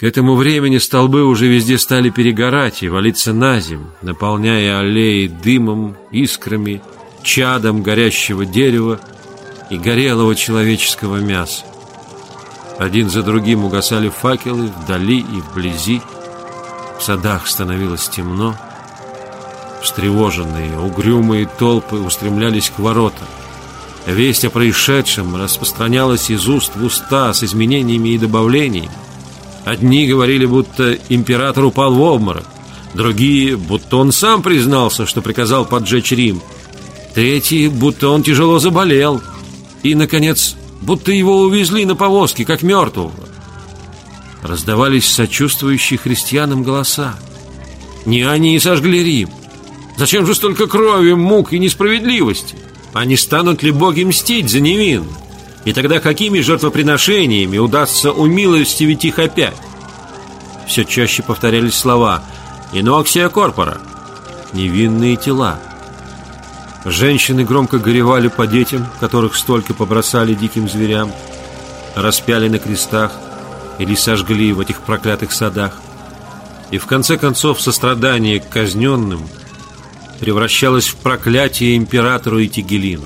К этому времени столбы уже везде стали перегорать и валиться на землю, наполняя аллеи дымом, искрами, чадом горящего дерева и горелого человеческого мяса. Один за другим угасали факелы вдали и вблизи. В садах становилось темно. Встревоженные, угрюмые толпы устремлялись к воротам. Весть о происшедшем распространялась из уст в уста с изменениями и добавлениями. Одни говорили, будто император упал в обморок, другие, будто он сам признался, что приказал поджечь Рим, третьи, будто он тяжело заболел, и, наконец, будто его увезли на повозке, как мертвого. Раздавались сочувствующие христианам голоса. Не они и сожгли Рим. Зачем же столько крови, мук и несправедливости? А не станут ли боги мстить за невинных? И тогда какими жертвоприношениями удастся умилостивить их опять? Все чаще повторялись слова «иноксия корпора» — невинные тела. Женщины громко горевали по детям, которых столько побросали диким зверям, распяли на крестах или сожгли в этих проклятых садах. И в конце концов сострадание к казненным превращалось в проклятие императору и Тигелину.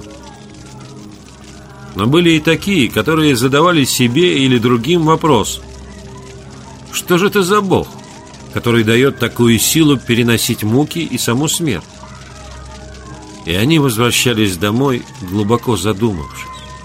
Но были и такие, которые задавали себе или другим вопрос: что же это за Бог, который дает такую силу переносить муки и саму смерть? И они возвращались домой, глубоко задумавшись.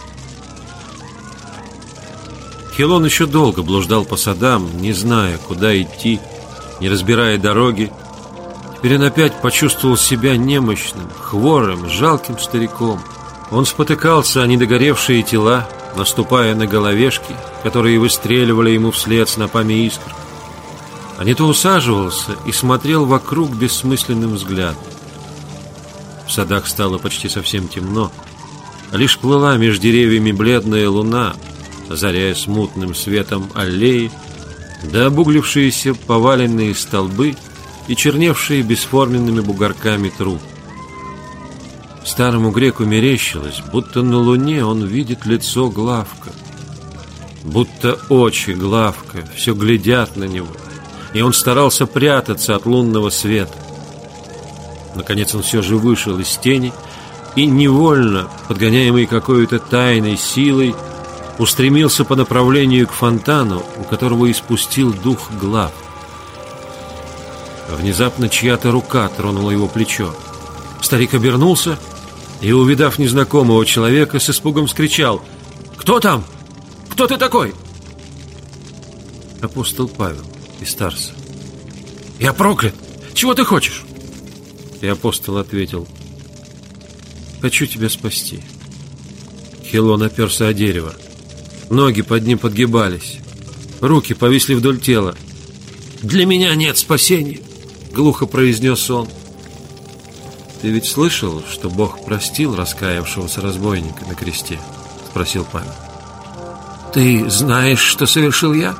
Хилон еще долго блуждал по садам, не зная, куда идти, не разбирая дороги. Теперь он опять почувствовал себя немощным, хворым, жалким стариком. Он спотыкался о недогоревшие тела, наступая на головешки, которые выстреливали ему вслед снопами искр. А не то усаживался и смотрел вокруг бессмысленным взглядом. В садах стало почти совсем темно, а лишь плыла между деревьями бледная луна, озаряя смутным светом аллеи, да обуглившиеся поваленные столбы и черневшие бесформенными бугорками труб. Старому греку мерещилось, будто на луне он видит лицо Главка, будто очи Главка все глядят на него, и он старался прятаться от лунного света. Наконец он все же вышел из тени и невольно, подгоняемый какой-то тайной силой, устремился по направлению к фонтану, у которого испустил дух Глав. Внезапно чья-то рука тронула его плечо. Старик обернулся и, увидав незнакомого человека, с испугом вскричал: «Кто там? Кто ты такой?» Апостол Павел из Тарса. «Я проклят! Чего ты хочешь?» И апостол ответил: «Хочу тебя спасти». Хилон оперся о дерево. Ноги под ним подгибались, руки повисли вдоль тела. «Для меня нет спасения», — глухо произнес он. «Ты ведь слышал, что Бог простил раскаявшегося разбойника на кресте?» — спросил Павел. «Ты знаешь, что совершил я?»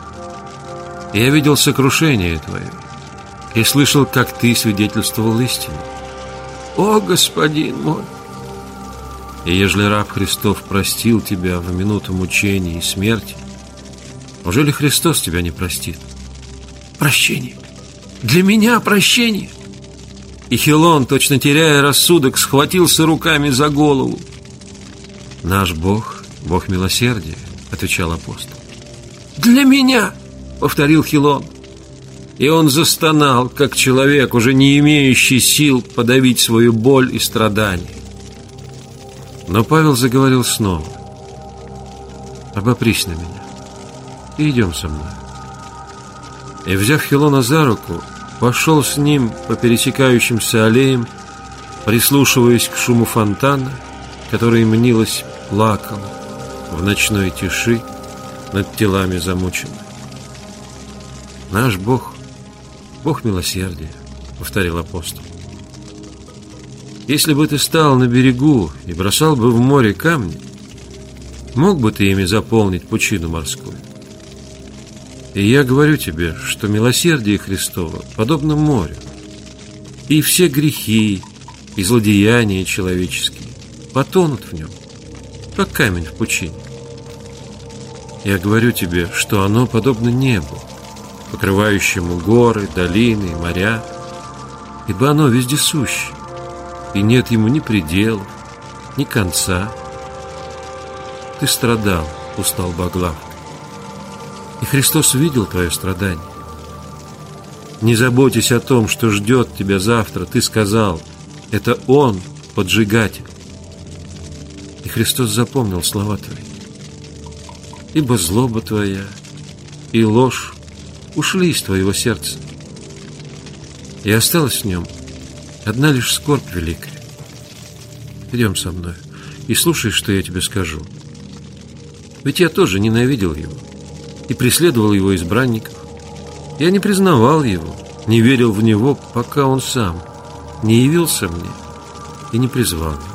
«Я видел сокрушение твое и слышал, как ты свидетельствовал истину». «О, господин мой!» «И ежели раб Христов простил тебя в минуту мучений и смерти, неужели Христос тебя не простит?» «Прощение! Для меня прощение!» И Хилон, точно теряя рассудок, схватился руками за голову. «Наш Бог — Бог милосердия», — отвечал апостол. «Для меня!» — повторил Хилон. И он застонал, как человек, уже не имеющий сил подавить свою боль и страдания. Но Павел заговорил снова: «Обопрись на меня и идем со мной». И, взяв Хилона за руку, пошел с ним по пересекающимся аллеям, прислушиваясь к шуму фонтана, который, мнилось, плакал в ночной тиши над телами замученных. «Наш Бог — Бог милосердия», — повторил апостол. «Если бы ты стал на берегу и бросал бы в море камни, мог бы ты ими заполнить пучину морскую? И я говорю тебе, что милосердие Христово подобно морю, и все грехи и злодеяния человеческие потонут в нем, как камень в пучине. Я говорю тебе, что оно подобно небу, покрывающему горы, долины и моря, ибо оно вездесуще, и нет ему ни пределов, ни конца. Ты страдал, устал Баглав, и Христос видел твое страдание. Не заботьтесь о том, что ждет тебя завтра. Ты сказал, это Он, поджигатель. И Христос запомнил слова твои. Ибо злоба твоя и ложь ушли из твоего сердца, и осталась в нем одна лишь скорбь великая. Идем со мной и слушай, что я тебе скажу. Ведь я тоже ненавидел его и преследовал его избранников. Я не признавал его, не верил в него, пока он сам не явился мне и не призвал меня.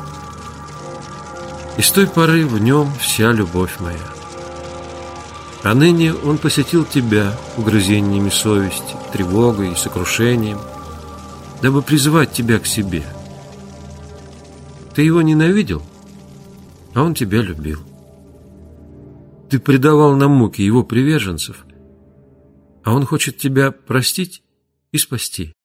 И с той поры в нем вся любовь моя. А ныне он посетил тебя угрызениями совести, тревогой и сокрушением, дабы призвать тебя к себе. Ты его ненавидел, а он тебя любил. Ты предавал на муки его приверженцев, а он хочет тебя простить и спасти.